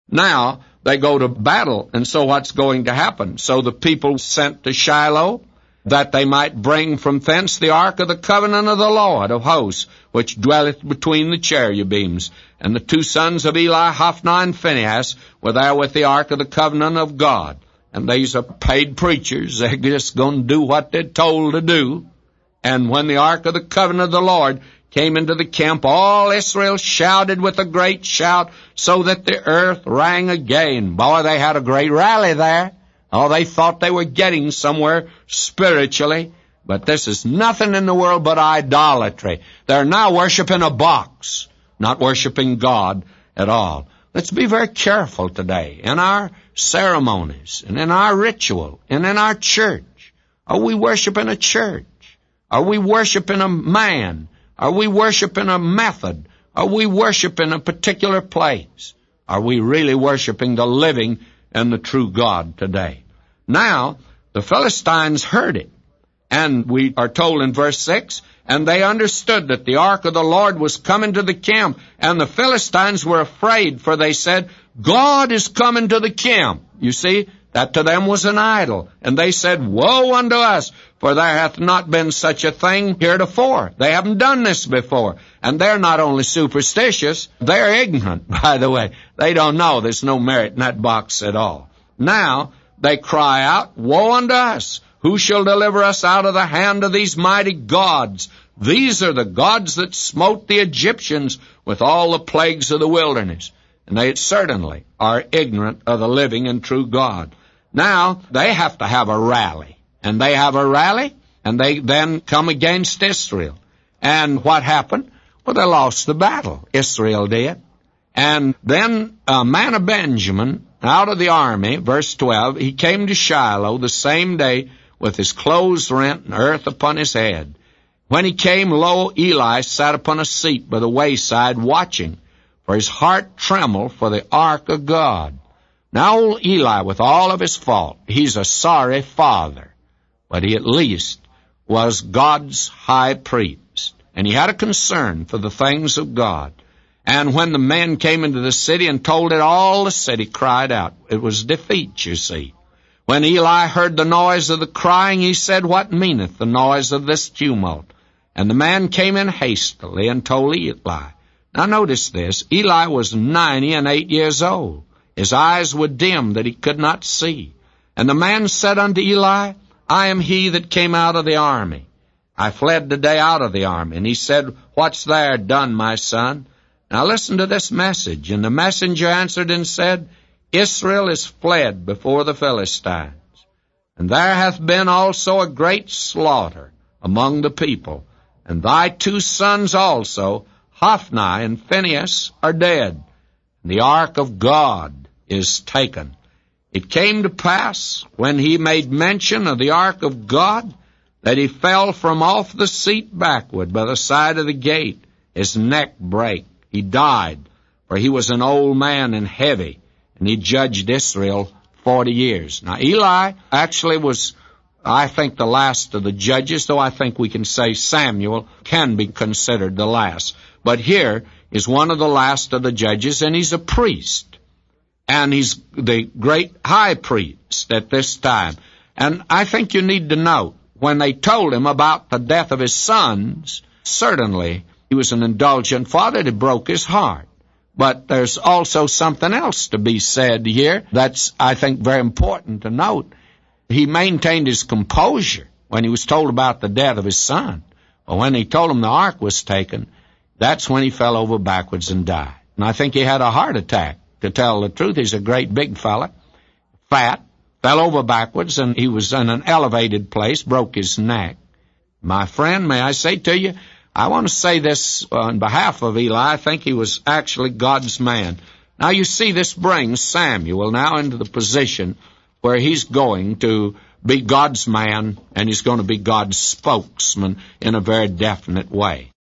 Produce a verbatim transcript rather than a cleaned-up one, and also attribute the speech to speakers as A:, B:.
A: Now they go to battle, and so what's going to happen? So the people sent to Shiloh, that they might bring from thence the ark of the covenant of the Lord of hosts, which dwelleth between the cherubims. And the two sons of Eli, Hophni and Phinehas, were there with the ark of the covenant of God. And these are paid preachers. They're just going to do what they're told to do. And when the ark of the covenant of the Lord came into the camp, all Israel shouted with a great shout, so that the earth rang again. Boy, they had a great rally there. Oh, they thought they were getting somewhere spiritually. But this is nothing in the world but idolatry. They're now worshiping a box, not worshiping God at all. Let's be very careful today in our ceremonies and in our ritual and in our church. Are we worshiping a church? Are we worshiping a man? Are we worshiping a method? Are we worshiping a particular place? Are we really worshiping the living and the true God today? Now, the Philistines heard it, and we are told in verse six, and they understood that the ark of the Lord was coming to the camp, and the Philistines were afraid, for they said, God is coming to the camp. You see, that to them was an idol. And they said, woe unto us, for there hath not been such a thing heretofore. They haven't done this before. And they're not only superstitious, they're ignorant, by the way. They don't know there's no merit in that box at all. Now they cry out, woe unto us! Who shall deliver us out of the hand of these mighty gods? These are the gods that smote the Egyptians with all the plagues of the wilderness. And they certainly are ignorant of the living and true God. Now, they have to have a rally. And they have a rally, and they then come against Israel. And what happened? Well, they lost the battle. Israel did. And then a man of Benjamin, out of the army, verse twelve, he came to Shiloh the same day with his clothes rent and earth upon his head. When he came, lo, Eli sat upon a seat by the wayside watching, for his heart trembled for the ark of God. Now old Eli, with all of his fault, he's a sorry father, but he at least was God's high priest, and he had a concern for the things of God. And when the men came into the city and told it, all the city cried out. It was defeat, you see. When Eli heard the noise of the crying, he said, what meaneth the noise of this tumult? And the man came in hastily and told Eli. Now notice this, Eli was ninety and eight years old. His eyes were dim that he could not see. And the man said unto Eli, I am he that came out of the army. I fled today out of the army. And he said, what's there done, my son? Now listen to this message. And the messenger answered and said, Israel is fled before the Philistines. And there hath been also a great slaughter among the people. And thy two sons also, Hophni and Phinehas, are dead. And the ark of God is taken. It came to pass, when he made mention of the ark of God, that he fell from off the seat backward by the side of the gate. His neck brake. He died, for he was an old man and heavy, and he judged Israel forty years. Now Eli actually was, I think, the last of the judges, though I think we can say Samuel can be considered the last. But here is one of the last of the judges, and he's a priest. And he's the great high priest at this time. And I think you need to note, when they told him about the death of his sons, certainly he was an indulgent father that broke his heart. But there's also something else to be said here that's, I think, very important to note. He maintained his composure when he was told about the death of his son. But when he told him the ark was taken, that's when he fell over backwards and died. And I think he had a heart attack. To tell the truth, he's a great big fella, fat, fell over backwards, and he was in an elevated place, broke his neck. My friend, may I say to you, I want to say this on behalf of Eli. I think he was actually God's man. Now you see, this brings Samuel now into the position where he's going to be God's man, and he's going to be God's spokesman in a very definite way.